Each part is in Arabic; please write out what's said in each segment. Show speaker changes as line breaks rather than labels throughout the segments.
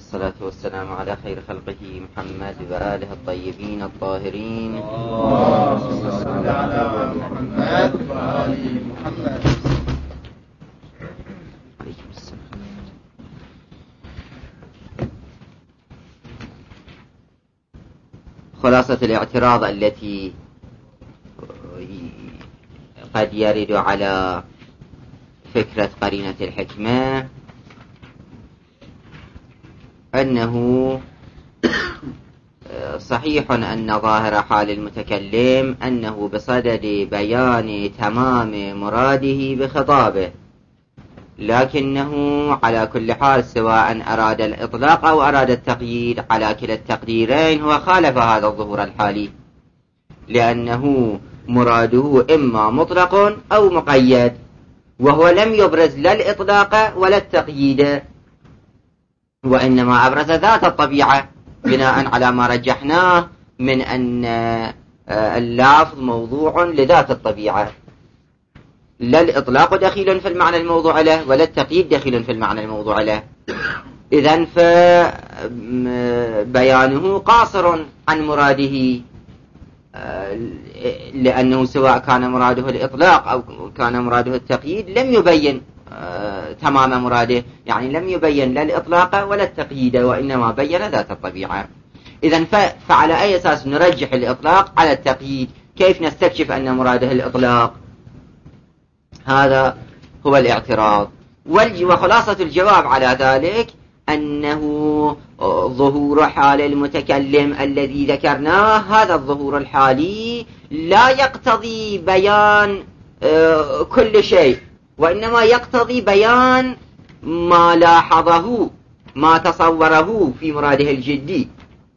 والصلاة والسلام على خير خلقه محمد وآله الطيبين الطاهرين.
اللهم صل على محمد وآل محمد.
خلاصة الاعتراض التي قد يرد على فكرة قرينة الحكمة أنه صحيح أن ظاهر حال المتكلم أنه بصدد بيان تمام مراده بخطابه، لكنه على كل حال سواء أراد الإطلاق أو أراد التقييد على كلا التقديرين هو خالف هذا الظهور الحالي، لأنه مراده إما مطلق أو مقيد، وهو لم يبرز لا الإطلاق ولا التقييد، وإنما أبرز ذات الطبيعة بناء على ما رجحناه من أن اللفظ موضوع لذات الطبيعة، لا الإطلاق دخيل في المعنى الموضوع له ولا التقييد دخيل في المعنى الموضوع له. إذن فبيانه قاصر عن مراده، لأنه سواء كان مراده الإطلاق أو كان مراده التقييد لم يبين تمام مراده، يعني لم يبين لا الإطلاق ولا التقييد، وإنما بين ذات الطبيعة. إذن فعلى أي أساس نرجح الإطلاق على التقييد؟ كيف نستكشف أن مراده الإطلاق؟ هذا هو الاعتراض. وخلاصة الجواب على ذلك أنه ظهور حال المتكلم الذي ذكرناه، هذا الظهور الحالي لا يقتضي بيان كل شيء، وإنما يقتضي بيان ما لاحظه ما تصوره في مراده الجدي.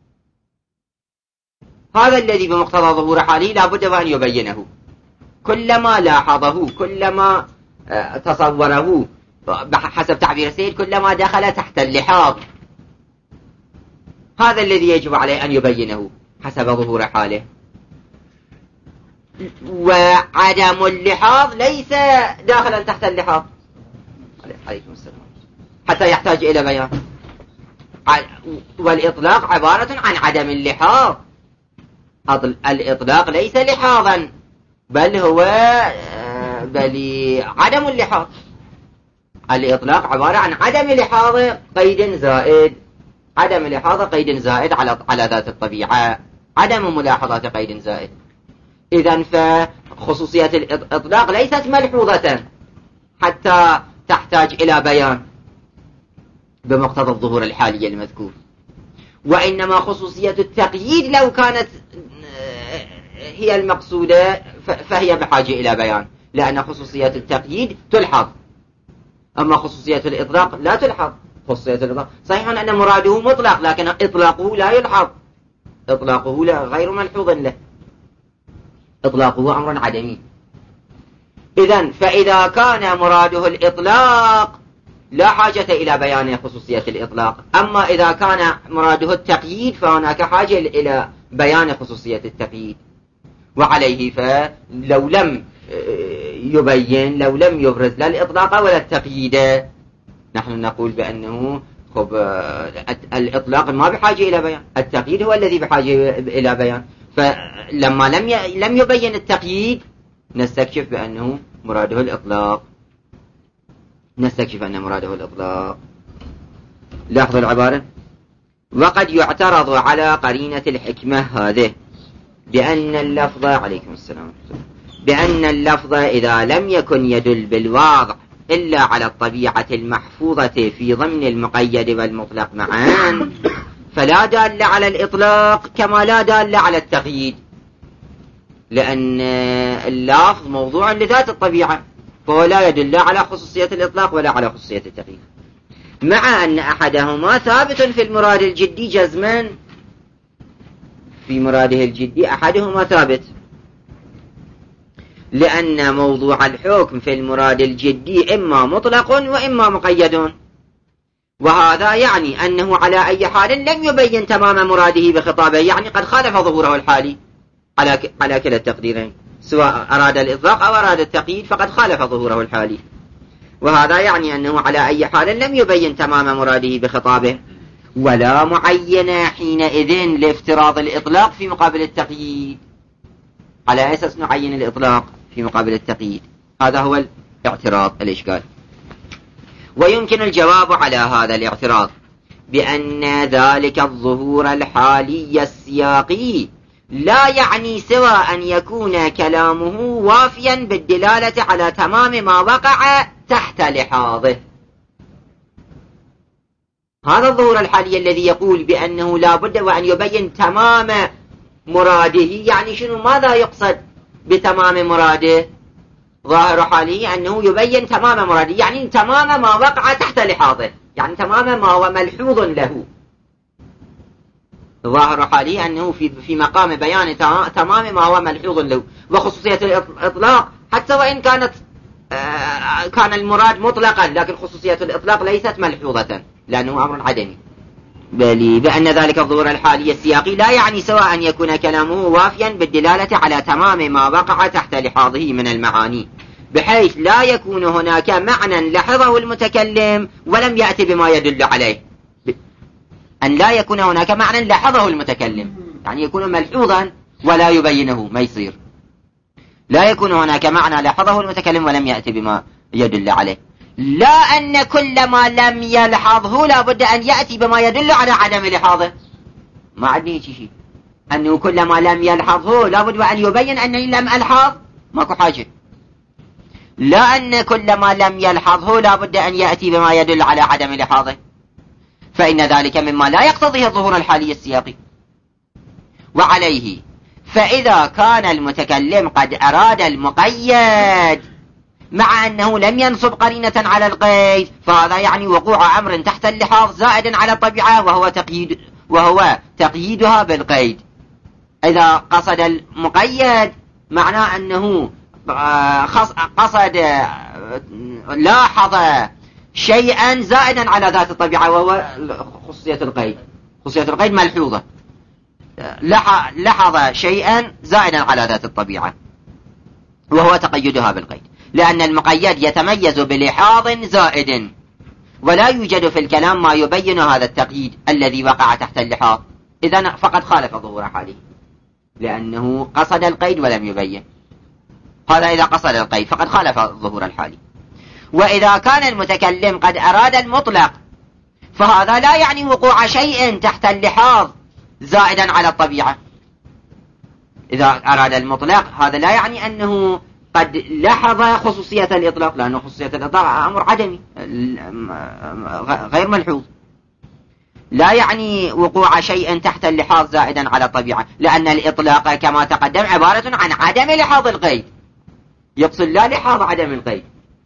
هذا الذي بمقتضى ظهور حاله لا بد أن يبينه، كلما لاحظه كلما تصوره بحسب تعبير السيد كلما دخل تحت اللحاظ، هذا الذي يجب عليه أن يبينه حسب ظهور حاله. وعدم اللحاظ ليس داخلا تحت اللحاظ عليكم السلام حتى يحتاج إلى بيان. والإطلاق عبارة عن عدم اللحاظ، الإطلاق ليس لحاظا بل هو عدم اللحاظ. الإطلاق عبارة عن عدم لحاظ قيد زائد، عدم لحاظ قيد زائد على ذات الطبيعة، عدم ملاحظة قيد زائد. إذن فخصوصية الإطلاق ليست ملحوظة حتى تحتاج إلى بيان بمقتضى الظهور الحالي المذكور، وإنما خصوصية التقييد لو كانت هي المقصودة فهي بحاجة إلى بيان، لأن خصوصية التقييد تلحظ، أما خصوصية الإطلاق لا تلحظ. خصوصية الإطلاق صحيح أن مراده مطلق، لكن إطلاقه لا يلحظ، إطلاقه غير ملحوظ له، إطلاقه أمر عدمي. إذن فإذا كان مراده الإطلاق لا حاجة إلى بيان خصوصية الإطلاق، أما إذا كان مراده التقييد فهناك حاجة إلى بيان خصوصية التقييد. وعليه فلو لم يبين، لو لم يبرز لا الإطلاق ولا التقييد، نحن نقول بأنه الإطلاق ما بحاجة إلى بيان، التقييد هو الذي بحاجة إلى بيان. فلما لم يبين التقييد نستكشف بأنه مراده الإطلاق، نستكشف أن مراده الإطلاق. لاحظوا العبارة: وقد يعترض على قرينة الحكمة هذه بأن اللفظ عليكم السلام بأن اللفظ إذا لم يكن يدل بالواضح إلا على الطبيعة المحفوظة في ضمن المقيد والمطلق معا فلا دال على الإطلاق كما لا دال على التقييد، لأن اللفظ موضوع لذات الطبيعة فهو لا يدل على خصوصية الإطلاق ولا على خصوصية التقييد، مع أن أحدهما ثابت في المراد الجدي جزما. في مراده الجدي أحدهما ثابت، لأن موضوع الحكم في المراد الجدي إما مطلق وإما مقيد، وهذا يعني أنه على أي حال لم يبين تمام مراده بخطابه، يعني قد خالف ظهوره الحالي على كلا التقديرين، سواء أراد الإطلاق أو أراد التقييد فقد خالف ظهوره الحالي، وهذا يعني أنه على أي حال لم يبين تمام مراده بخطابه. ولا معين حينئذ لافتراض الإطلاق في مقابل التقييد. على أساس نعين الإطلاق في مقابل التقييد؟ هذا هو الاعتراض الإشكال. ويمكن الجواب على هذا الاعتراض بأن ذلك الظهور الحالي السياقي لا يعني سوى أن يكون كلامه وافيا بالدلالة على تمام ما وقع تحت لحاظه. هذا الظهور الحالي الذي يقول بأنه لا بد وأن يبين تمام مراده، يعني شنو؟ ماذا يقصد بتمام مراده؟ ظاهر حاله أنه يبين تمام مراده، يعني تمام ما وقع تحت لحاظه، يعني تمام ما هو ملحوظ له. ظاهر حاله أنه في مقام بيان تمام ما هو ملحوظ له. وخصوصية الإطلاق حتى وإن كان المراد مطلقا، لكن خصوصية الإطلاق ليست ملحوظة لأنه أمر عدمي. بل بأن ذلك الظهور الحالي السياقي لا يعني سوى أن يكون كلامه وافيا بالدلالة على تمام ما وقع تحت لحاظه من المعاني، بحيث لا يكون هناك معنى لحظه المتكلم ولم يأتي بما يدل عليه. أن لا يكون هناك معنى لحظه المتكلم، يعني يكون ملحوظا ولا يبينه، ما يصير. لا يكون هناك معنى لحظه المتكلم ولم يأتي بما يدل عليه. لا أن كل ما لم يلحظه لا بد أن يأتي بما يدل على عدم لحاظه، ما عندي شيء. أنه كل ما لم يلحظه لا بد أن يبين أنني لم ألحظ، ماكو حاجة. لا أن كل ما لم يلحظه لا بد أن يأتي بما يدل على عدم لحاظه، فإن ذلك مما لا يقتضيه الظهور الحالي السياقي. وعليه فإذا كان المتكلم قد أراد المقيد مع أنه لم ينصب قرينة على القيد، فهذا يعني وقوع أمر تحت اللحاظ زائد على الطبيعة وهو تقييدها بالقيد. إذا قصد المقيد معناه أنه قصد لاحظ شيئا زائدا على ذات الطبيعة وهو خصوصية القيد. خصوصية القيد ملحوظة، لاحظ شيئا زائدا على ذات الطبيعة وهو تقيدها بالقيد، لأن المقيد يتميز بلحاظ زائد، ولا يوجد في الكلام ما يبين هذا التقييد الذي وقع تحت اللحاظ. إذن فقد خالف ظهور حاله، لأنه قصد القيد ولم يبين. هذا إذا قصد القيد فقد خالف ظهور الحالي. وإذا كان المتكلم قد أراد المطلق فهذا لا يعني وقوع شيء تحت اللحاظ زائدا على الطبيعة. إذا أراد المطلق هذا لا يعني أنه قد لحظ خصوصية الإطلاق، لأنه خصوصية الإطلاق أمر عدمي غير ملحوظ. لا يعني وقوع شيء تحت اللحاظ زائدا على الطبيعة، لأن الإطلاق كما تقدم عبارة عن عدم لحاظ القيد، يقصد لا لحاظ عدم القيد،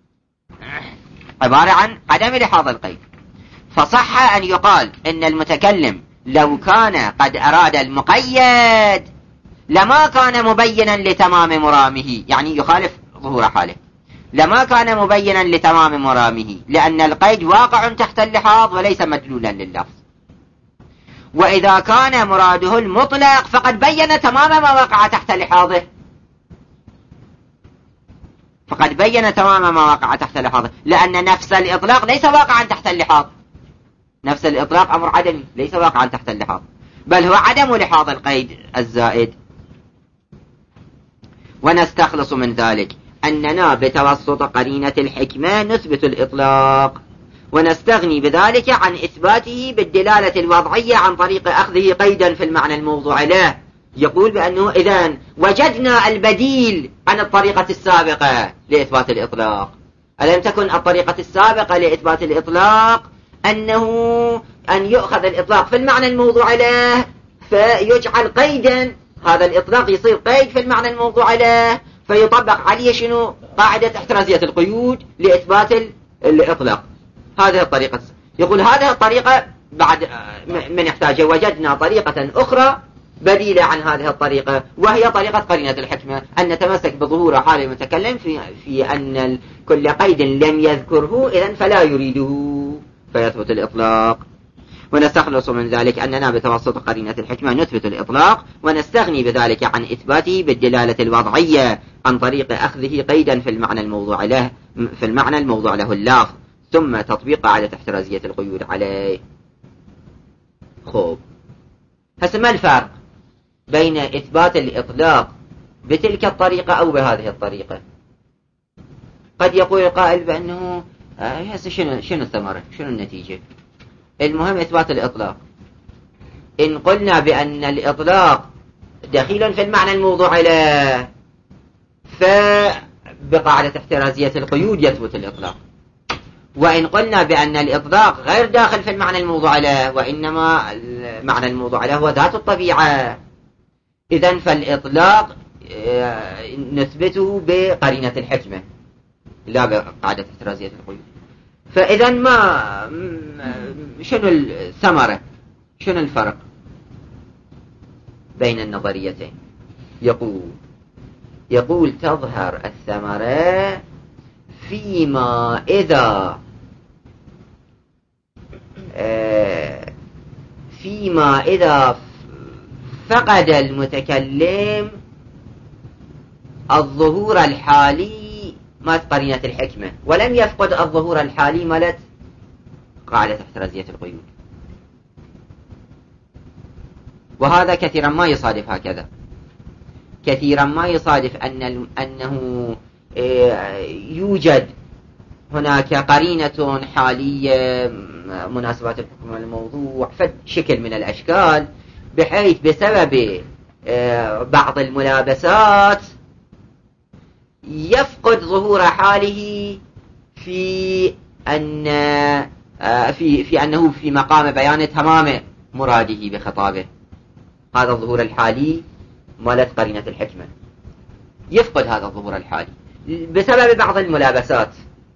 عبارة عن عدم لحاظ القيد. فصح أن يقال إن المتكلم لو كان قد أراد المقيد لما كان مبينا لتمام مرامه، يعني يخالف ظهور حاله، لما كان مبينا لتمام مرامه، لأن القيد واقع تحت اللحاظ وليس مدلولا لللفظ. وإذا كان مراده المطلق فقد بين تمام ما وقع تحت لحاظه، فقد بين تمام ما وقع تحت لحاظه، لأن نفس الإطلاق ليس واقعا تحت اللحاظ. نفس الإطلاق أمر عدمي ليس واقعا تحت اللحاظ، بل هو عدم لحاظ القيد الزائد. ونستخلص من ذلك أننا بتوسط قرينة الحكمة نثبت الإطلاق، ونستغني بذلك عن إثباته بالدلالة الوضعية عن طريق أخذه قيدا في المعنى الموضوع له. يقول بأنه إذن وجدنا البديل عن الطريقة السابقة لإثبات الإطلاق. ألم تكن الطريقة السابقة لإثبات الإطلاق أنه أن يؤخذ الإطلاق في المعنى الموضوع له فيجعل قيدا، هذا الإطلاق يصير قيد في المعنى الموضوع له، فيطبق عليه شنو؟ قاعدة احترازية القيود لإثبات الإطلاق. هذه الطريقة. يقول هذه الطريقة بعد من يحتاجها وجدنا طريقة أخرى بديلة عن هذه الطريقة، وهي طريقة قرينة الحكمة، أن نتمسك بظهور حال المتكلم في أن كل قيد لم يذكره إذن فلا يريده فيثبت الإطلاق. ونستخلص من ذلك أننا بتوسط قرينة الحكمة نثبت الإطلاق، ونستغني بذلك عن إثباته بالدلالة الوضعية عن طريق أخذه قيدا في المعنى الموضوع له اللفظ، ثم تطبيق قاعدة احترازية القيود عليه. خوب، هسه ما الفرق بين إثبات الإطلاق بتلك الطريقة أو بهذه الطريقة؟ قد يقول القائل بأنه هسه شنو الثمرة، شنو النتيجة؟ المهم إثبات الإطلاق. إن قلنا بأن الإطلاق دخيل في المعنى الموضوع له، فبقاعدة احترازية القيود يثبت الإطلاق. وإن قلنا بأن الإطلاق غير داخل في المعنى الموضوع له، وإنما المعنى الموضوع له هو ذات الطبيعة، إذن فالإطلاق نثبته بقرينة الحكمة لا بقاعدة احترازية القيود. فإذن ما شنو الثمرة، شنو الفرق بين النظريتين؟ يقول تظهر الثمرة فيما إذا فقد المتكلم الظهور الحالي مالت قرينة الحكمة، ولم يفقد الظهور الحالي مالت قاعدة احترازية القيود. وهذا كثيرا ما يصادف هكذا، كثيرا ما يصادف أنه يوجد هناك قرينة حالية مناسبات الحكم الموضوع فشكل من الأشكال، بحيث بسبب بعض الملابسات يفقد ظهور حاله في أنه في مقام بيان تمام مراده بخطابه. هذا الظهور الحالي مالت قرينة الحكمة، يفقد هذا الظهور الحالي بسبب بعض الملابسات،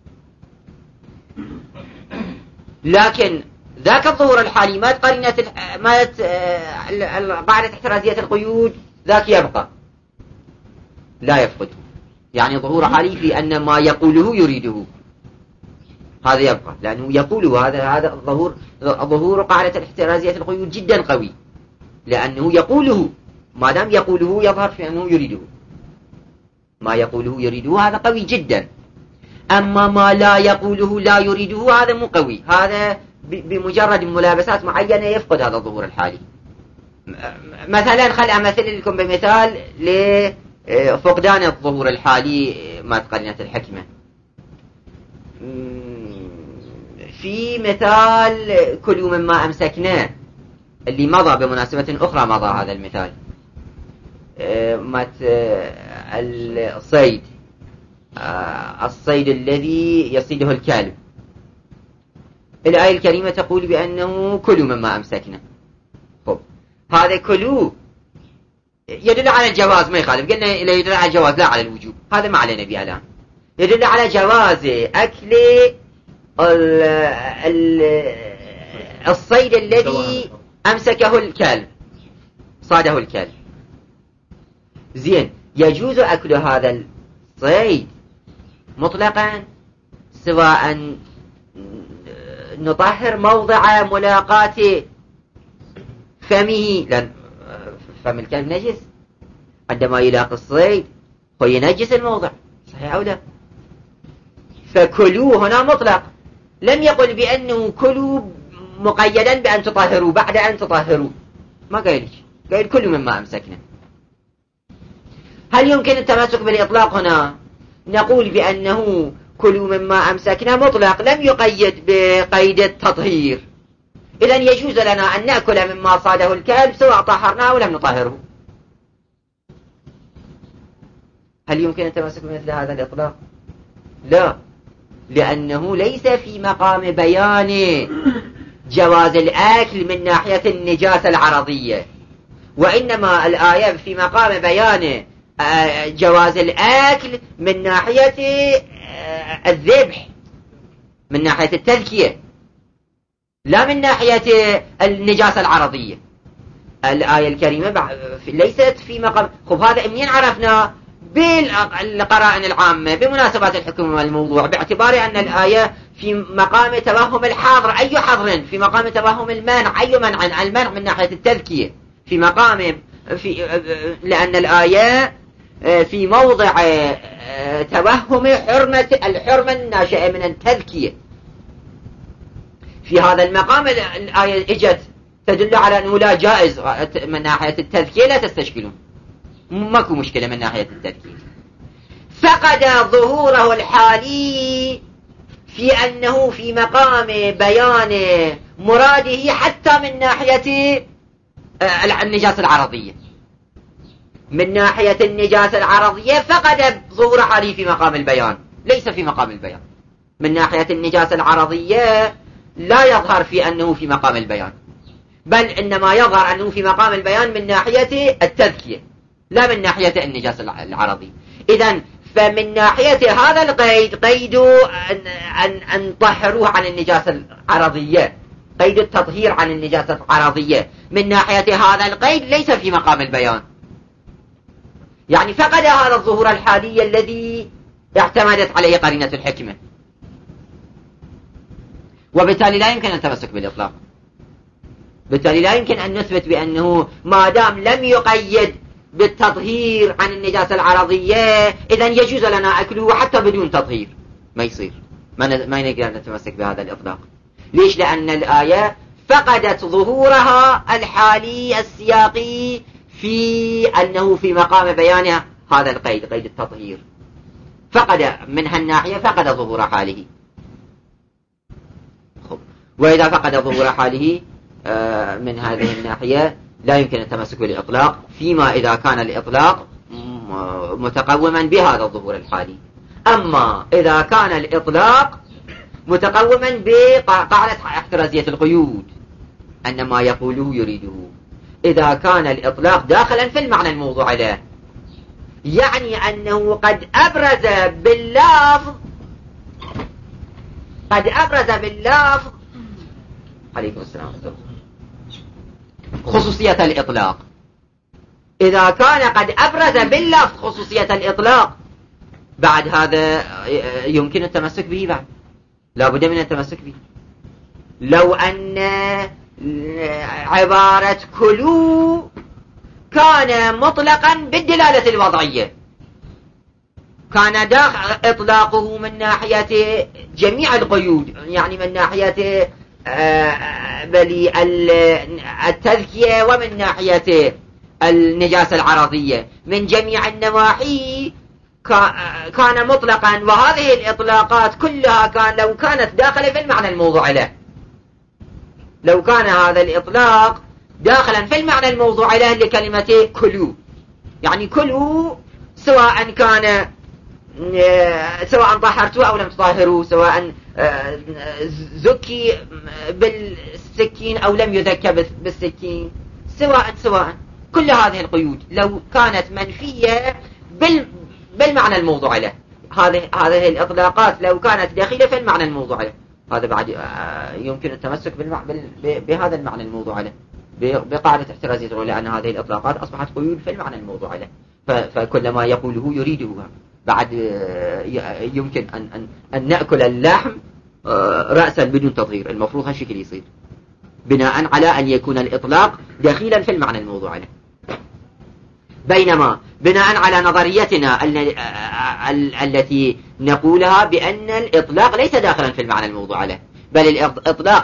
لكن ذاك الظهور الحالي مالت قرينة مالت قاعدة احترازية القيود ذاك يبقى لا يفقده، يعني ظهور حالي في أن ما يقوله يريده، هذا يبقى لأنه يقوله. هذا ظهور قاعدة احترازية القيود جدا قوي، لأنه يقوله، ما دام يقوله يظهر في أنه يريده، ما يقوله يريده هذا قوي جدا. أما ما لا يقوله لا يريده هذا مو قوي، هذا بمجرد ملابسات معينة يفقد هذا الظهور الحالي. مثلا خل أمثل لكم بمثال لفقدان الظهور الحالي ما قرينة الحكمة. في مثال كلوا مما أمسكناه اللي مضى بمناسبة أخرى، مضى هذا المثال الصيد الذي يصيده الكلب. الآية الكريمة تقول بأنه كلوا مما أمسكنا. خب هذا كلوا يدل على الجواز، ما يخالف، قلنا يدل على الجواز لا على الوجوب، هذا ما علينا به الآن. يدل على جواز أكل الصيد الذي أمسكه الكلب، صاده الكلب. زين، يجوز أكل هذا الصيد مطلقا، سواء نطهر موضع ملاقاة فمه، لأن فم الكلب نجس، عندما يلاقي الصيد هو ينجس الموضع، صحيح أو لا؟ فكلوا هنا مطلق، لم يقل بأنه كلوا مقيدا بأن تطهروا بعد أن تطهروا، ما قايلش، قايل كلوا مما أمسكنا. هل يمكن التمسك بالإطلاق هنا؟ نقول بأنه كلوا مما أمسكنا مطلق، لم يقيد بقيد التطهير، إذن يجوز لنا أن نأكل مما صاده الكلب سواء طهرناه أو لم نطهره. هل يمكن التمسك بمثل هذا الإطلاق؟ لا، لأنه ليس في مقام بيان جواز الأكل من ناحية النجاسة العرضية، وإنما الآية في مقام بيان جواز الأكل من ناحية الذبح، من ناحية التذكية، لا من ناحية النجاسة العرضية. الآية الكريمة ليست في مقام. خب هذا منين عرفنا؟ بالقرائن العامة بمناسبات الحكم والموضوع، باعتبار أن الآية في مقام توهم الحظر. أي حظر؟ في مقام توهم المنع. أي منع؟ المنع من ناحية التذكية، في مقام لأن الآية في موضع توهم الحرمة الناشئة من التذكية. في هذا المقام الآية اجت تدل على أنه لا جائز من ناحية التذكية، لا تستشكلون، ماكو مشكلة من ناحية التذكية. فقد ظهوره الحالي في أنه في مقام بيان مراده حتى من ناحية النجاسة العرضية. من ناحية النجاسة العرضية فقد ظهور حالي في مقام البيان، ليس في مقام البيان. من ناحية النجاسة العرضية لا يظهر في أنه في مقام البيان، بل إنما يظهر أنه في مقام البيان من ناحية التذكية، لا من ناحية النجاسة العرضية. إذن فمن ناحية هذا القيد، قيد أن طهروه عن النجاسة العرضية، قيد التطهير عن النجاسة العرضية، من ناحية هذا القيد ليس في مقام البيان. يعني فقد هذا الظهور الحالي الذي اعتمدت عليه قرينة الحكمة، وبالتالي لا يمكن أن تمسك بالإطلاق. بالتالي لا يمكن أن نثبت بأنه ما دام لم يقيد بالتطهير عن النجاسة العرضية إذن يجوز لنا أكله حتى بدون تطهير. ما يصير، ما نقدر نتمسك بهذا الإطلاق. ليش؟ لأن الآية فقدت ظهورها الحالي السياقي في أنه في مقام بيانها هذا القيد، قيد التطهير، فقد من هالناحية فقد ظهور حاله. وإذا فقد ظهور حاله من هذه الناحية لا يمكن التمسك بالإطلاق، فيما إذا كان الإطلاق متقوما بهذا الظهور الحالي. أما إذا كان الإطلاق متقوما بقاعدة احترازية القيود، أن ما يقوله يريده، إذا كان الإطلاق داخلا في المعنى الموضوع له، يعني أنه قد أبرز باللفظ عليكم السلام خصوصية الإطلاق. إذا كان قد أبرز باللفظ خصوصية الإطلاق، بعد هذا يمكن التمسك به، بعد لا بد من التمسك به. لو أن عبارة كلوا كان مطلقا بالدلالة الوضعية، كان داخل إطلاقه من ناحية جميع القيود، يعني من ناحية التذكية ومن ناحية النجاسة العرضية، من جميع النواحي كان مطلقا. وهذه الإطلاقات كلها لو كانت داخلة في المعنى الموضوع له، لو كان هذا الإطلاق داخلا في المعنى الموضوع له لكلمة كلوا، يعني كلوا سواء كان سواء طهرتوا أو لم تطهروا، سواء زكي بالسكين أو لم يذكى بالسكين، سواء كل هذه القيود لو كانت منفية بالمعنى الموضوع له، هذه الإطلاقات لو كانت داخلة في المعنى الموضوع له، هذا بعد يمكن التمسك بهذا المعنى الموضوع له بقاعدة احترازية، لأن هذه الإطلاقات أصبحت قيود في المعنى الموضوع له، فكل ما يقوله يريده. بعد يمكن أن نأكل اللحم رأسا بدون تطهير، المفروض هالشكل يصير بناء على أن يكون الإطلاق داخلا في المعنى الموضوع له. بينما بناء على نظريتنا التي نقولها بأن الإطلاق ليس داخلا في المعنى الموضوع له، بل الإطلاق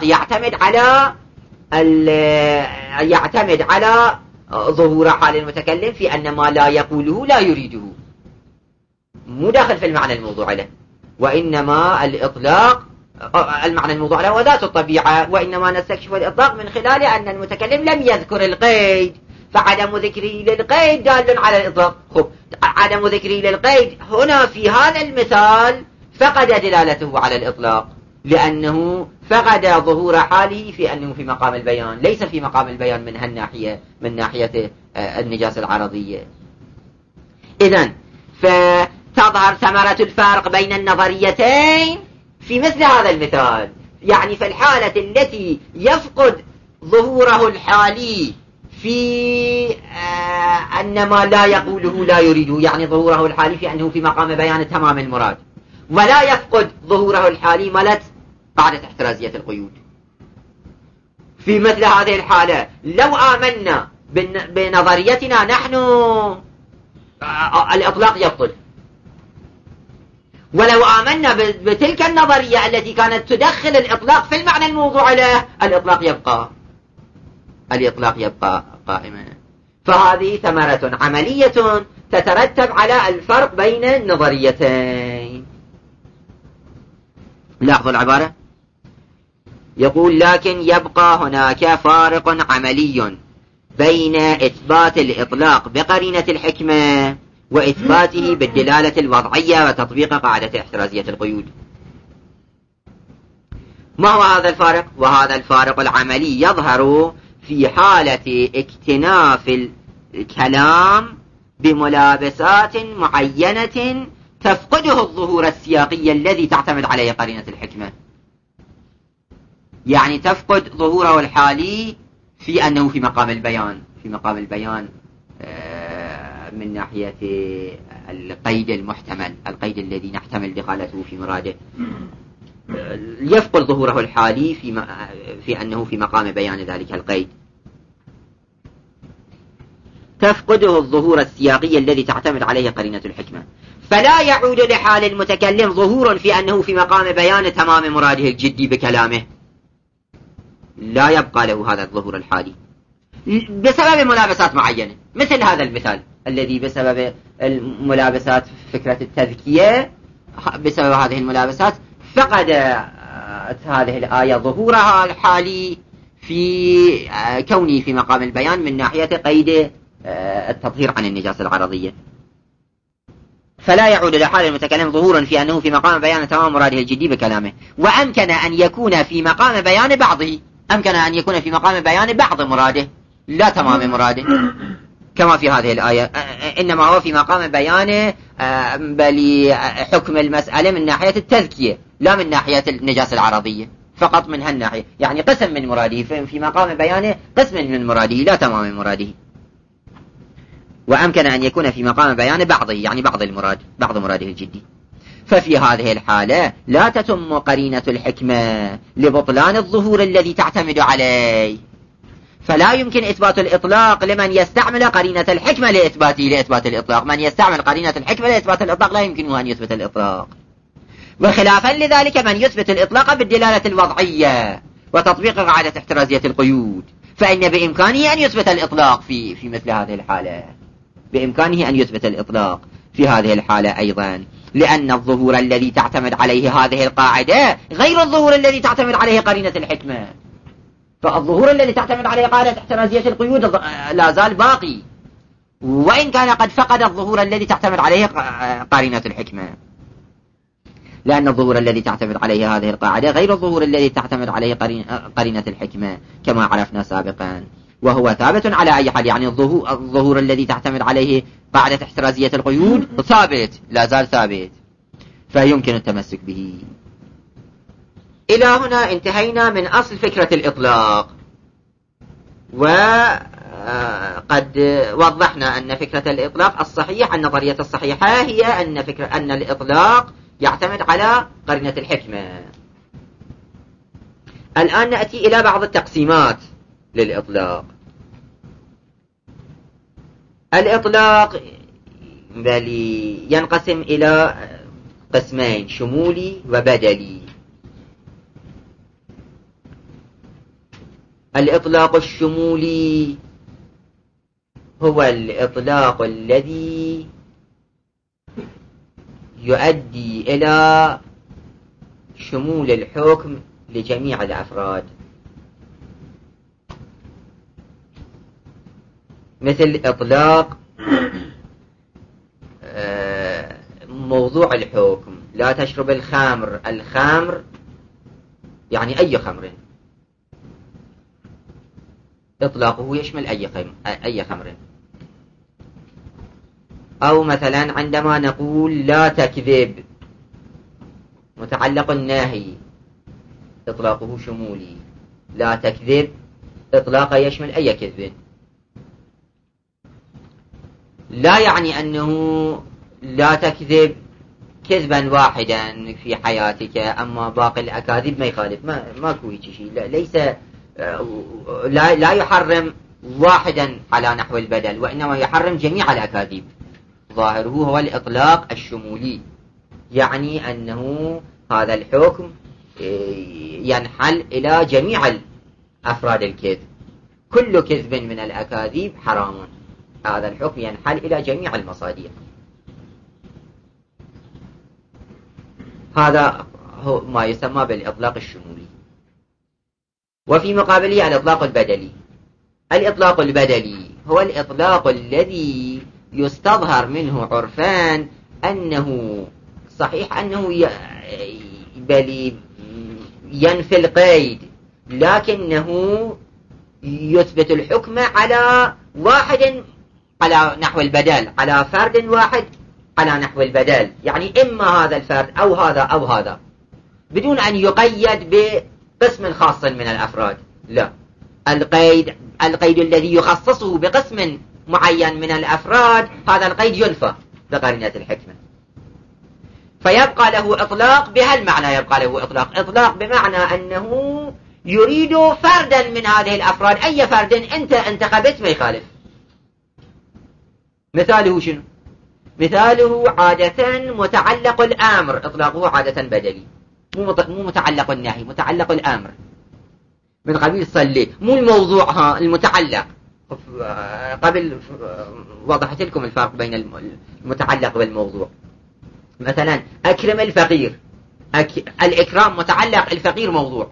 يعتمد على ظهور حال المتكلم في أن ما لا يقوله لا يريده، مو داخل في المعنى الموضوع له، وإنما الإطلاق المعنى الموضوع له وذات الطبيعة، وإنما نستكشف الإطلاق من خلال أن المتكلم لم يذكر القيد، فعدم ذكره للقيد دال على الإطلاق. عدم ذكره للقيد هنا في هذا المثال فقد دلالته على الإطلاق، لأنه فقد ظهور حاله في أنه في مقام البيان، ليس في مقام البيان من هالناحية، من ناحية النجاسة العرضية. إذن فتظهر ثمرة الفارق بين النظريتين في مثل هذا المثال، يعني في الحالة التي يفقد ظهوره الحالي في أن ما لا يقوله لا يريده، يعني ظهوره الحالي في أنه في مقام بيان تمام المراد، ولا يفقد ظهوره الحالي ملت قاعدة احترازية القيود. في مثل هذه الحالة لو آمنا بنظريتنا نحن الإطلاق يبطل، ولو آمنا بتلك النظرية التي كانت تدخل الإطلاق في المعنى الموضوع له الإطلاق يبقى. الإطلاق يبقى قائما. فهذه ثمرة عملية تترتب على الفرق بين النظريتين. لاحظوا العبارة، يقول لكن يبقى هناك فارق عملي بين إثبات الإطلاق بقرينة الحكمة وإثباته بالدلالة الوضعية وتطبيق قاعدة احترازية القيود. ما هو هذا الفارق؟ وهذا الفارق العملي يظهر في حالة اكتناف الكلام بملابسات معينة تفقده الظهور السياقي الذي تعتمد عليه قرينة الحكمة. يعني تفقد ظهوره الحالي في أنه في مقام البيان، في مقام البيان من ناحية القيد المحتمل، القيد الذي نحتمل دخالته في مراده، يفقد ظهوره الحالي في أنه في مقام بيان ذلك القيد. تفقده الظهور السياقي الذي تعتمد عليه قرينة الحكمة، فلا يعود لحال المتكلم ظهور في أنه في مقام بيان تمام مراده الجدي بكلامه، لا يبقى له هذا الظهور الحالي بسبب ملابسات معينة. مثل هذا المثال الذي بسبب الملابسات فكرة التذكية، بسبب هذه الملابسات فقد هذه الآية ظهورها الحالي في كونه في مقام البيان من ناحية قيد التطهير عن النجاسة العرضية. فلا يعود لحال المتكلم ظهورا في أنه في مقام بيان تمام مراده الجدي بكلامه، وأمكن أن يكون في مقام بيان بعضه، أمكن أن يكون في مقام بيان بعض مراده لا تمام مراده، كما في هذه الآية، إنما هو في مقام بيان بل حكم المسألة من ناحية التذكية لا من ناحية النجاسة العرضية، فقط من هالناحية، يعني قسم من مراده، في مقام بيانه قسم من مراده لا تمام مراده. وأمكن أن يكون في مقام بيان بعضه، يعني بعض المراد، بعض مراده الجدي. ففي هذه الحالة لا تتم قرينة الحكمة لبطلان الظهور الذي تعتمد عليه، فلا يمكن إثبات الإطلاق لمن يستعمل قرينة الحكمة لإثبات الإطلاق. من يستعمل قرينة الحكمة لإثبات الإطلاق لا يمكنه أن يثبت الإطلاق. وخلافا لذلك من يثبت الإطلاق بالدلالة الوضعية وتطبيق قاعدة احترازية القيود، فإن بإمكانه أن يثبت الإطلاق في مثل هذه الحالة، بإمكانه أن يثبت الإطلاق في هذه الحالة أيضا، لأن الظهور الذي تعتمد عليه هذه القاعدة غير الظهور الذي تعتمد عليه قرينة الحكمة. فالظهور الذي تعتمد عليه قاعدة احترازية القيود لا زال باقي، وإن كان قد فقد الظهور الذي تعتمد عليه قرينة الحكمة، لأن الظهور الذي تعتمد عليه هذه القاعدة غير الظهور الذي تعتمد عليه قرينة الحكمة كما عرفنا سابقا، وهو ثابت على أي حال. يعني الظهور الذي تعتمد عليه قاعدة احترازية القيود ثابت، لا زال ثابت، فيمكن التمسك به. إلى هنا انتهينا من أصل فكرة الإطلاق، وقد وضحنا أن فكرة الإطلاق الصحيح، النظرية الصحيحة هي أن الإطلاق يعتمد على قرينة الحكمة. الآن نأتي إلى بعض التقسيمات للإطلاق. الإطلاق بل ينقسم إلى قسمين، شمولي وبدلي. الإطلاق الشمولي هو الإطلاق الذي يؤدي إلى شمول الحكم لجميع الأفراد، مثل إطلاق موضوع الحكم، لا تشرب الخمر. الخمر يعني أي خمر، إطلاقه يشمل أي خمر. أو مثلا عندما نقول لا تكذب، متعلق الناهي، إطلاقه شمولي، لا تكذب إطلاق يشمل أي كذب، لا يعني أنه لا تكذب كذبا واحدا في حياتك أما باقي الأكاذيب ما يخالف، ماكو هيك شيء، ليس لا يحرم واحدا على نحو البدل، وإنما يحرم جميع الأكاذيب. ظاهره هو الإطلاق الشمولي، يعني أنه هذا الحكم ينحل إلى جميع أفراد الكذب، كل كذب من الأكاذيب حرام. هذا الحكم ينحل إلى جميع المصادر. هذا هو ما يسمى بالإطلاق الشمولي. وفي مقابله الإطلاق البدلي. الإطلاق البدلي هو الإطلاق الذي يستظهر منه عرفان أنه صحيح أنه ينفي القيد، لكنه يثبت الحكم على واحد على نحو البدل، على فرد واحد على نحو البدل، يعني إما هذا الفرد أو هذا أو هذا، بدون أن يقيد بقسم خاص من الأفراد. لا، القيد الذي يخصصه بقسم معين من الأفراد هذا القيد ينفى بقرينة الحكمة، فيبقى له إطلاق. بهالمعنى يبقى له إطلاق بمعنى أنه يريد فردا من هذه الأفراد، أي فرد أنت انتخبت ما يخالف. مثاله شنو؟ مثاله عادة متعلق الأمر، إطلاقه عادة بدلي، مو متعلق النهي، متعلق الأمر من قبيل صلي، مو الموضوع. ها المتعلق قبل وضحت لكم الفرق بين المتعلق والموضوع. مثلا أكرم الفقير، الإكرام متعلق، الفقير موضوع.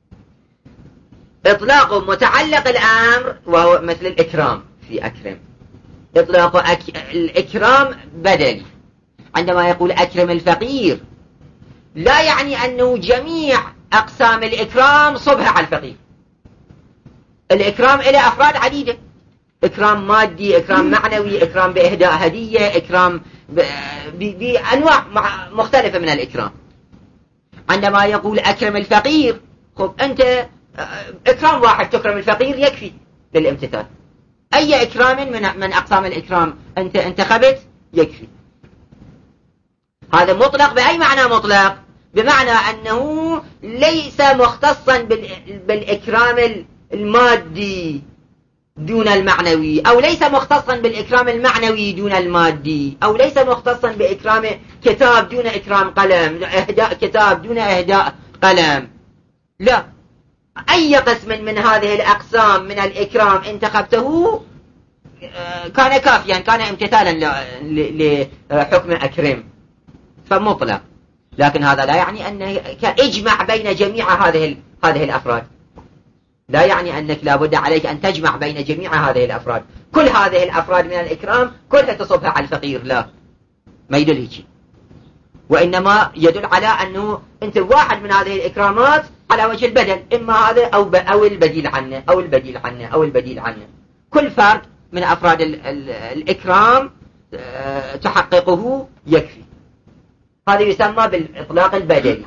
إطلاق متعلق الأمر وهو مثل الإكرام في أكرم، إطلاق الإكرام بدلي. عندما يقول أكرم الفقير لا يعني أنه جميع أقسام الإكرام صبها على الفقير. الإكرام إلى أفراد عديدة، إكرام مادي، إكرام معنوي، إكرام بإهداء هدية، إكرام بأنواع مختلفة من الإكرام. عندما يقول أكرم الفقير، خب أنت إكرام واحد تكرم الفقير يكفي للامتثال. أي إكرام من أقسام الإكرام أنت انتخبت يكفي. هذا مطلق. بأي معنى مطلق؟ بمعنى أنه ليس مختصا بالإكرام المادي دون المعنوي، أو ليس مختصا بالإكرام المعنوي دون المادي، أو ليس مختصا بإكرام كتاب دون إكرام قلم، إهداء كتاب دون إهداء قلم. لا، أي قسم من هذه الأقسام من الإكرام انتخبته كان كافيا، كان امتثالا لحكم أكرم، فمطلق. لكن هذا لا يعني أنه كإجمع بين جميع هذه الأفراد، لا يعني أنك لابد عليك أن تجمع بين جميع هذه الأفراد، كل هذه الأفراد من الإكرام كلها تصبها على الفقير. لا، ما يدل هيك، وإنما يدل على أنه أنت واحد من هذه الإكرامات على وجه البدل، إما هذا أو البديل عنه أو البديل عنه أو البديل عنه. كل فرد من أفراد الإكرام تحققه يكفي. هذا يسمى بالإطلاق البدلي.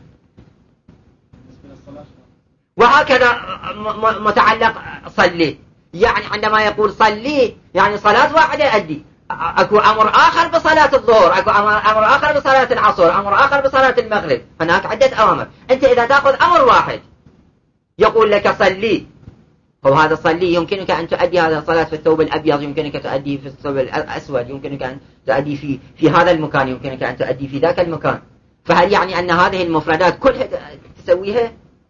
وهكذا متعلق صلي، يعني عندما يقول صلي يعني صلاة واحدة أدي. أكو أمر آخر بصلاة الظهر، أكو أمر آخر بصلاة العصر، أمر آخر بصلاة المغرب، هناك عدة أوامر. أنت إذا تأخذ أمر واحد يقول لك صلي، وهذا الصلي يمكنك أن تؤدي هذا الصلاة في الثوب الأبيض، يمكنك تؤدي في الثوب الأسود، يمكنك أن تؤدي في هذا المكان، يمكنك أن تؤدي في ذاك المكان. فهل يعني أن هذه المفردات كلها تسويها؟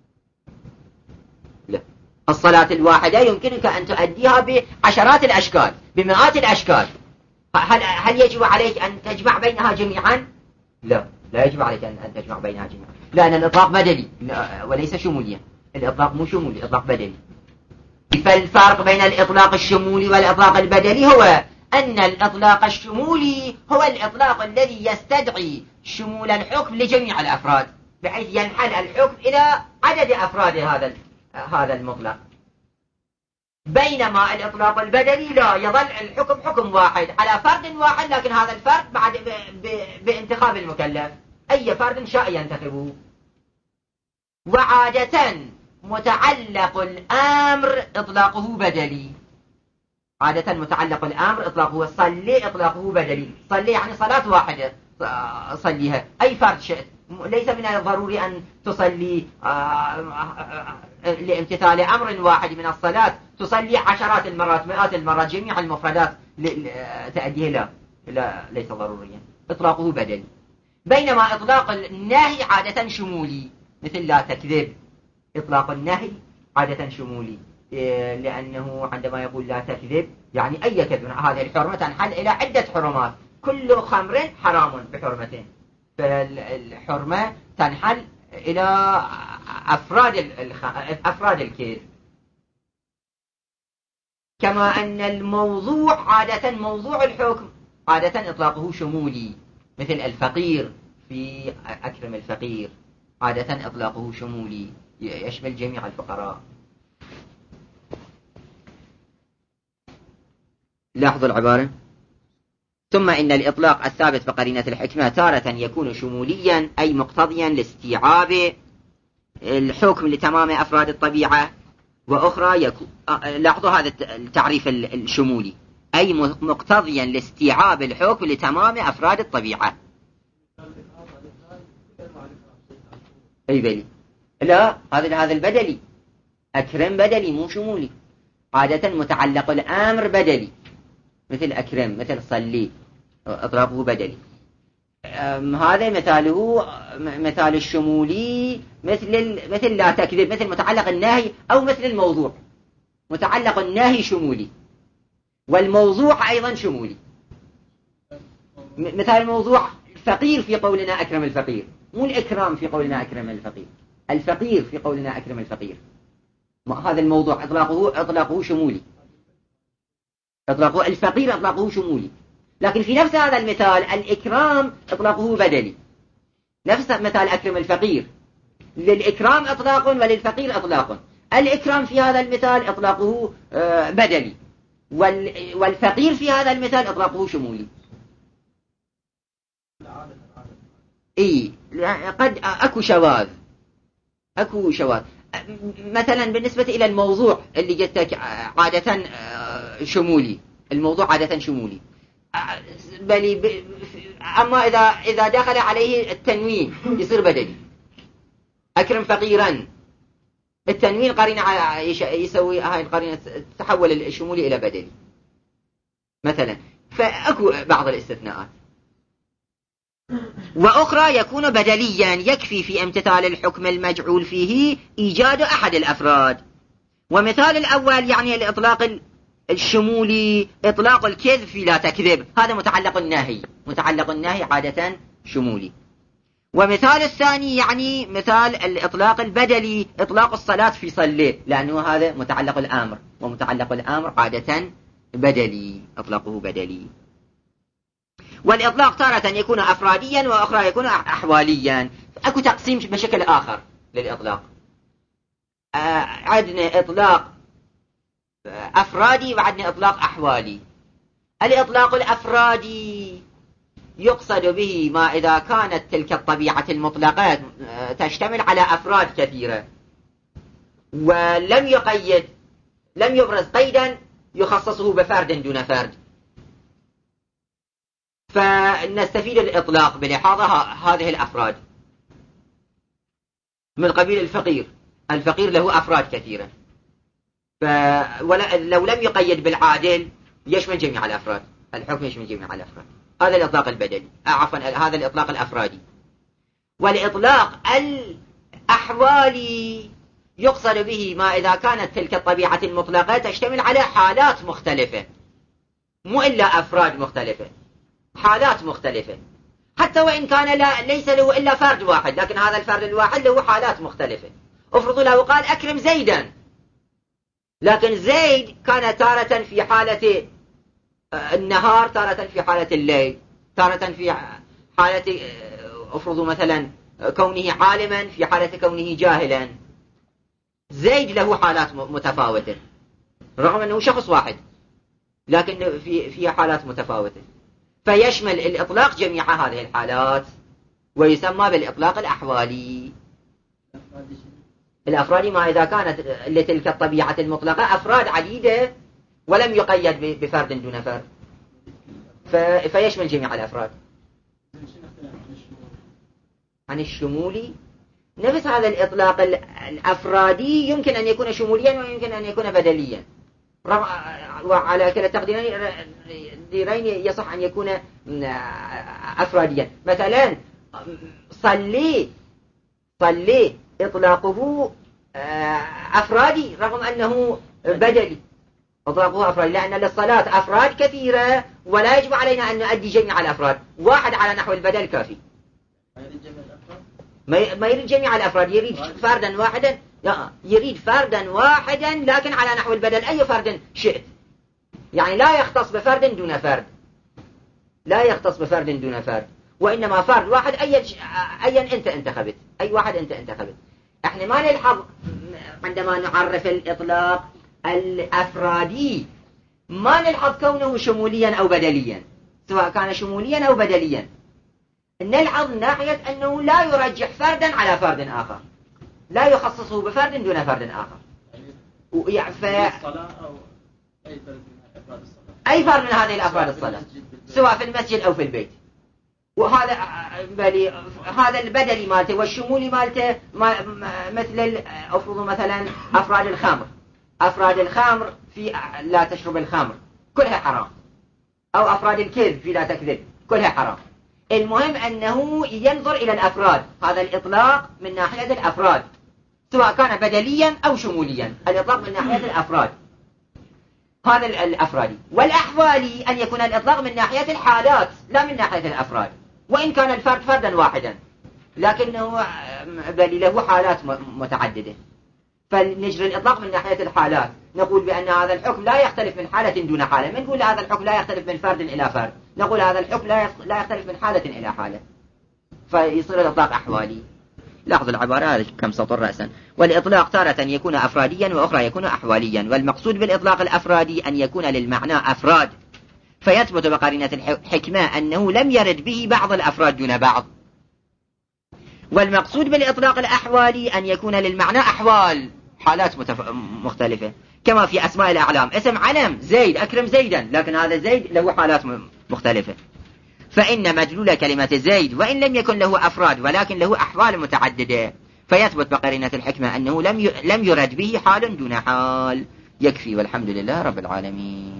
لا، الصلاة الواحدة يمكنك أن تؤديها بعشرات الأشكال، بمئات الأشكال. هل يجب عليك أن تجمع بينها جميعا؟ لا، لا يجب عليك أن تجمع بينها جميعا، لأن الإطلاق بدلي وليس شموليا. الإطلاق مو شمولي، إطلاق بدلي. فالفرق بين الإطلاق الشمولي والإطلاق البدلي هو أن الإطلاق الشمولي هو الإطلاق الذي يستدعي شمول الحكم لجميع الأفراد، بحيث ينحل الحكم إلى عدد أفراد هذا المطلق. بينما الإطلاق البدلي لا، يظل الحكم حكم واحد على فرد واحد، لكن هذا الفرد بعد بانتخاب المكلف، أي فرد شاء ينتخبه. وعادة متعلق الأمر إطلاقه بدلي، عادة متعلق الأمر إطلاقه صلي، إطلاقه بدلي. صلي يعني صلاة واحدة صليها أي فرد شئت، ليس من الضروري أن تصلي لامتثال أمر واحد من الصلاة تصلي عشرات المرات، مئات المرات، جميع المفردات تأديها. لا، ليس ضروريا، إطلاقه بدلي. بينما إطلاق النهي عادة شمولي، مثل لا تكذب، إطلاق النهي عادة شمولي. لأنه عندما يقول لا تكذب يعني أي كذب، هذه الحرمة تنحل إلى عدة حرمات، كل خمر حرام بحرمة، فالحرمة تنحل إلى أفراد الكيد. كما أن الموضوع عادة، موضوع الحكم عادة إطلاقه شمولي، مثل الفقير في أكرم الفقير، عادة إطلاقه شمولي يشمل جميع الفقراء. لاحظوا العبارة: ثم إن الإطلاق الثابت بقرينة الحكمة تارة يكون شموليا أي مقتضيا لاستيعاب الحكم لتمام أفراد الطبيعة، وأخرى يكون، لاحظوا هذا التعريف الشمولي، أي مقتضيا لاستيعاب الحكم لتمام أفراد الطبيعة. أي بلي، لا هذا البدلي، أكرم بدلي مو شمولي، عادة متعلق الأمر بدلي، مثل أكرم، مثل صلي، إطلاقه بدلي. هذا مثاله مثال الشمولي، مثل لا تكذب، مثل متعلق النهي، أو مثل الموضوع، متعلق النهي شمولي، والموضوع أيضا شمولي. مثال الموضوع الفقير في قولنا أكرم الفقير، مو الإكرام في قولنا أكرم الفقير، الفقير في قولنا أكرم الفقير. هذا الموضوع إطلاقه شمولي، إطلاقه الفقير إطلاقه شمولي. لكن في نفس هذا المثال الإكرام إطلاقه بدلي، نفس مثال أكرم الفقير، للإكرام إطلاق وللفقير إطلاق. الإكرام في هذا المثال إطلاقه بدلي، والفقير في هذا المثال إطلاقه شمولي. إيه، قد أكو شواذ، مثلا بالنسبة إلى الموضوع اللي جدتك عادة شمولي، الموضوع عادة شمولي، أما إذا دخل عليه التنوين يصير بدلي. أكرم فقيرا، التنوين قرينة يسوي هاي القرينة تحول الشمولي إلى بدلي مثلا. فأكو بعض الاستثناءات. وأخرى يكون بدليا يكفي في امتثال الحكم المجعول فيه إيجاد أحد الأفراد. ومثال الأول يعني الإطلاق الشمولي، إطلاق الكذب في لا تكذب، هذا متعلق النهي عادة شمولي. ومثال الثاني يعني مثال الإطلاق البدلي، إطلاق الصلاة في صلي، لأنه هذا متعلق الأمر، ومتعلق الأمر عادة بدلي، إطلاقه بدلي. والإطلاق تارة يكون أفراديا وأخرى يكون أحواليا. أكو تقسيم بشكل آخر للإطلاق، عندنا إطلاق أفرادي وعندنا إطلاق أحوالي. الإطلاق الأفرادي يقصد به ما إذا كانت تلك الطبيعة المطلقة تشتمل على أفراد كثيرة، ولم يبرز قيدا يخصصه بفرد دون فرد، فنستفيد الإطلاق بلحاظة هذه الأفراد. من قبيل الفقير له أفراد كثيرة، لو لم يقيد بالعادل يشمل جميع الأفراد، الحكم يشمل جميع الأفراد. هذا الإطلاق البدلي، هذا الإطلاق الأفرادي. والإطلاق الأحوالي يقصد به ما إذا كانت تلك الطبيعة المطلقة تشتمل على حالات مختلفة، مو إلا أفراد مختلفة، حالات مختلفة، حتى وإن كان ليس له إلا فرد واحد، لكن هذا الفرد الواحد له حالات مختلفة. افرضوا له قال أكرم زيدا، لكن زيد كان تارة في حالة النهار، تارة في حالة الليل، تارة في حالة افرضوا مثلا كونه عالما، في حالة كونه جاهلا. زيد له حالات متفاوتة رغم أنه شخص واحد، لكن في حالات متفاوتة، فيشمل الإطلاق جميع هذه الحالات، ويسمى بالإطلاق الأحوالي. الأفراد ما إذا كانت لتلك الطبيعة المطلقة أفراد عديدة ولم يقيد بفرد دون فرد، فيشمل جميع الأفراد. عن الشمولي نفس هذا الإطلاق الأفرادي يمكن أن يكون شموليا ويمكن أن يكون بدليا، وعلى كلا التقديرين يصح أن يكون أفراديا. مثلا صلي إطلاقه أفرادي رغم أنه بدلي، إطلاقه أفراد، لأن للصلاة أفراد كثيرة ولا يجب علينا أن نؤدي جميع الأفراد، واحد على نحو البدل كافي. ما يريد جميع الأفراد، يريد فردا واحدا، يريد فردا واحدا لكن على نحو البدل، أي فرد شئت، يعني لا يختص بفرد دون فرد، لا يختص بفرد دون فرد، وإنما فرد واحد أيا أنت انتخبت، أي واحد أنت انتخبت. احنا ما نلحظ عندما نعرف الإطلاق الأفرادي ما نلحظ كونه شموليا أو بدليا، سواء كان شموليا أو بدليا، نلحظ ناحية أنه لا يرجح فردا على فرد آخر، لا يخصصه بفرد دون فرد آخر. أي فرد من هذه الأفراد الصلاة، سواء في المسجد أو في البيت. وهذا هذا البدلي مالته والشمولي مالته مثل أفرض مثلا أفراد الخمر، أفراد الخمر في لا تشرب الخمر كلها حرام، أو أفراد الكذب في لا تكذب كلها حرام. المهم أنه ينظر إلى الأفراد، هذا الإطلاق من ناحية الأفراد سواء كان بدليا أو شموليا، الإطلاق من ناحية الأفراد هذا الأفرادي. والأحوالي أن يكون الإطلاق من ناحية الحالات لا من ناحية الأفراد، وإن كان الفرد فردا واحدا لكنه بل له حالات متعددة، فنجري الإطلاق من ناحية الحالات، نقول بأن هذا الحكم لا يختلف من حالة دون حالة، من نقول هذا الحكم لا يختلف من فرد إلى فرد، نقول هذا الحكم لا يختلف من حالة إلى حالة، فيصير الإطلاق أحوالي. لاحظوا العبارة هذه كم سطر رأسا. والإطلاق تارة يكون أفراديا وأخرى يكون أحواليا، والمقصود بالإطلاق الأفرادي أن يكون للمعنى أفراد، فيثبت بقرينة الحكمة أنه لم يرد به بعض الأفراد دون بعض. والمقصود بالإطلاق الأحوالي أن يكون للمعنى أحوال، حالات مختلفة، كما في أسماء الأعلام، اسم علم زيد أكرم زيدا، لكن هذا زيد له حالات مختلفة. فإن مدلول كلمة زيد وإن لم يكن له أفراد ولكن له أحوال متعددة، فيثبت بقرينة الحكمة أنه لم يرد به حال دون حال. يكفي، والحمد لله رب العالمين.